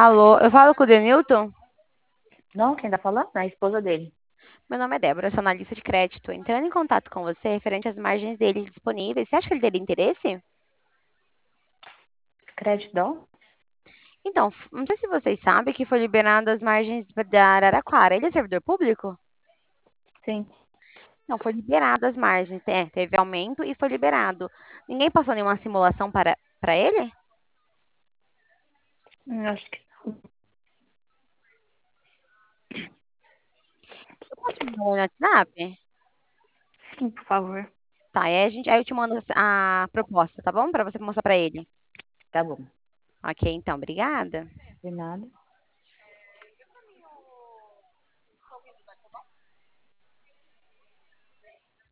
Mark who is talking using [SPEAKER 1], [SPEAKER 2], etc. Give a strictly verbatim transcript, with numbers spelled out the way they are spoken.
[SPEAKER 1] Alô, eu falo com o Denilton?
[SPEAKER 2] Não, quem tá falando? É a esposa dele.
[SPEAKER 1] Meu nome é Débora, eu sou analista de crédito. Entrando em contato com você referente às margens dele disponíveis. Você acha que ele teria interesse?
[SPEAKER 2] Crédito?
[SPEAKER 1] Então, f- não sei se vocês sabem que foi liberado as margens da Araraquara. Ele é servidor público?
[SPEAKER 2] Sim.
[SPEAKER 1] Não, foi liberado as margens. É, teve aumento e foi liberado. Ninguém passou nenhuma simulação para, para ele?
[SPEAKER 2] Hum, Acho que
[SPEAKER 1] Eu posso te mandar no WhatsApp?
[SPEAKER 2] sim, por favor.
[SPEAKER 1] Tá, aí, a gente, aí eu te mando a proposta, tá bom? Para você mostrar para ele.
[SPEAKER 2] Tá bom.
[SPEAKER 1] Ok, então, obrigada.
[SPEAKER 2] De nada.